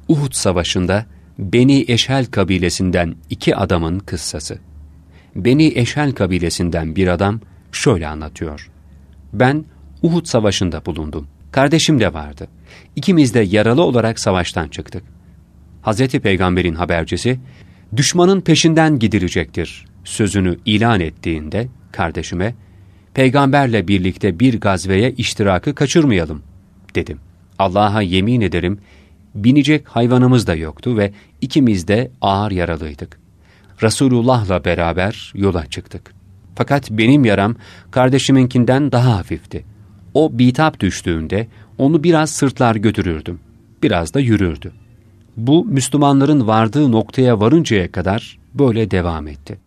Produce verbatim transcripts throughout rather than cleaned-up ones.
Uhud Savaşı'nda Beni Eşhel kabilesinden iki adamın kıssası. Beni Eşhel kabilesinden bir adam şöyle anlatıyor. Ben Uhud Savaşı'nda bulundum. Kardeşim de vardı. İkimiz de yaralı olarak savaştan çıktık. Hazreti Peygamber'in habercisi, düşmanın peşinden gidilecektir sözünü ilan ettiğinde kardeşime, Peygamberle birlikte bir gazveye iştirakı kaçırmayalım dedim. Allah'a yemin ederim, binecek hayvanımız da yoktu ve ikimiz de ağır yaralıydık. Resulullah'la beraber yola çıktık. Fakat benim yaram kardeşiminkinden daha hafifti. O bitap düştüğünde onu biraz sırtlar götürürdüm. Biraz da yürürdü. Bu Müslümanların vardığı noktaya varıncaya kadar böyle devam etti.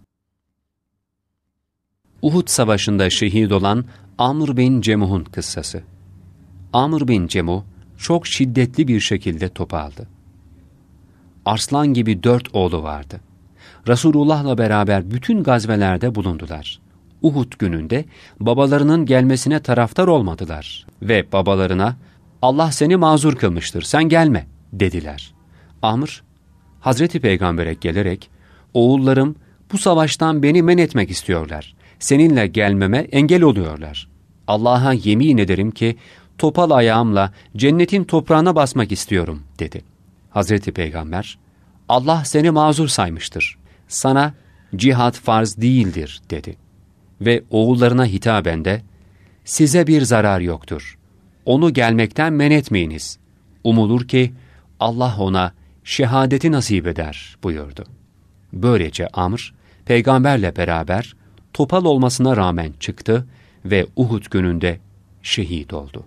Uhud Savaşı'nda şehit olan Amr bin Cemuh'un kıssası. Amr bin Cemuh çok şiddetli bir şekilde top aldı. Arslan gibi dört oğlu vardı. Resulullah'la beraber bütün gazvelerde bulundular. Uhud gününde babalarının gelmesine taraftar olmadılar ve babalarına Allah seni mazur kılmıştır, sen gelme dediler. Amr, Hazreti Peygamber'e gelerek oğullarım bu savaştan beni men etmek istiyorlar. Seninle gelmeme engel oluyorlar. Allah'a yemin ederim ki topal ayağımla cennetin toprağına basmak istiyorum dedi. Hazreti Peygamber, Allah seni mazur saymıştır. Sana cihat farz değildir dedi. Ve oğullarına hitaben de size bir zarar yoktur. Onu gelmekten men etmeyiniz. Umulur ki Allah ona şehadeti nasip eder buyurdu. Böylece Amr, Peygamberle beraber topal olmasına rağmen çıktı ve Uhud gününde şehit oldu.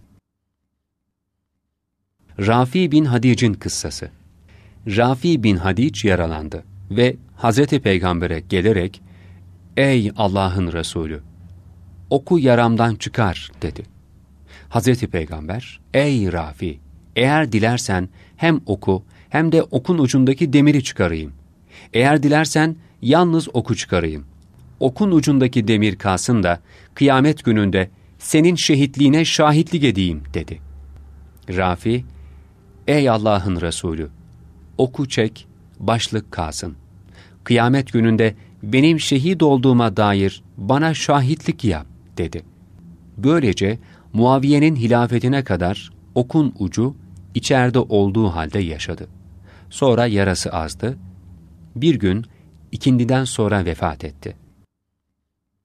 Rafi bin Hadic'in kıssası. Rafi bin Hadic yaralandı ve Hazreti Peygamber'e gelerek "Ey Allah'ın Resulü, oku yaramdan çıkar" dedi. Hazreti Peygamber, "Ey Rafi, eğer dilersen hem oku hem de okun ucundaki demiri çıkarayım. Eğer dilersen yalnız oku çıkarayım. Okun ucundaki demir kalsın da kıyamet gününde senin şehitliğine şahitlik edeyim" dedi. Rafi, "Ey Allah'ın Resulü, oku çek, başlık kalsın. Kıyamet gününde benim şehit olduğuma dair bana şahitlik yap" dedi. Böylece Muaviye'nin hilafetine kadar okun ucu içeride olduğu halde yaşadı. Sonra yarası azdı. Bir gün ikindiden sonra vefat etti.